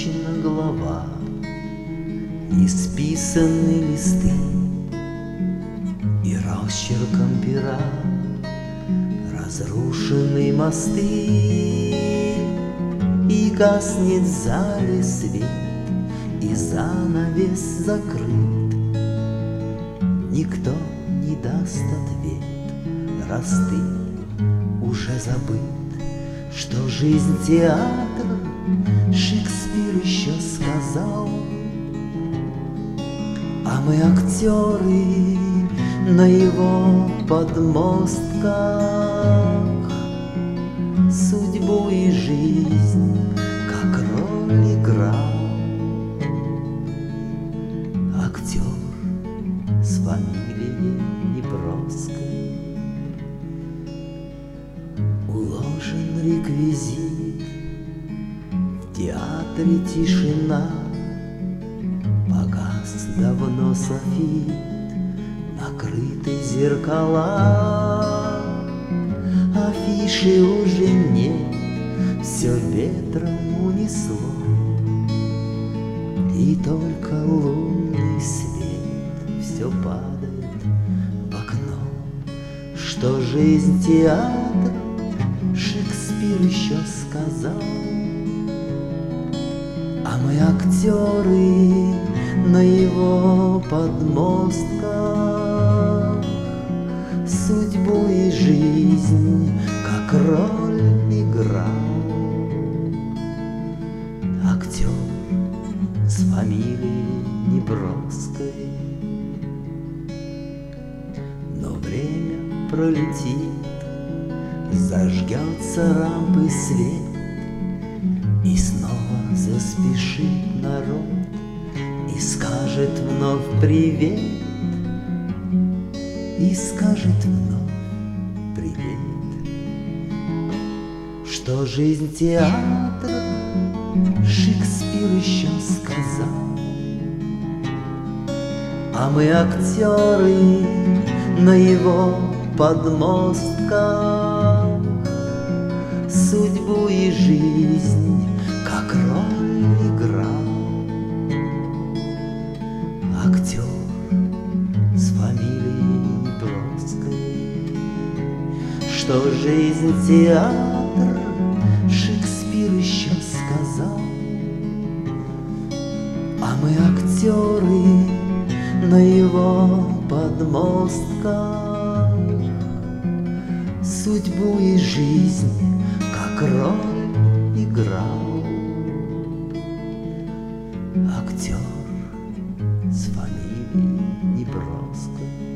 точно глава, исписанные листы, и росчерком пера разрушены мосты, и гаснет в зале свет, и занавес закрыт. Никто не даст ответ, раз ты уже забыт, что жизнь театр, Шекспир еще сказал. А мы актеры на его подмостках, судьбу и жизнь как роль играл. Актер с фамилией неброской, уложен реквизит, в театре тишина, погас давно софит, накрыты зеркала, афиши уже нет, все ветром унесло, и только лунный свет все падает в окно. Что жизнь театр, Шекспир еще сказал. А мы актеры на его подмостках, судьбу и жизнь как роль играл. Актер с фамилией неброской. Но время пролетит, зажгется рампы свет, и снова заспешит народ, и скажет вновь привет, и скажет вновь привет. Что жизнь театр, Шекспир еще сказал. А мы актеры на его подмостках, судьбу и жизнь как роль играл. Актер с фамилией неброской. Что жизнь театр, Шекспир еще сказал. А мы актеры на его подмостках, судьбу и жизнь как роль играл. Актер с фамилией неброской.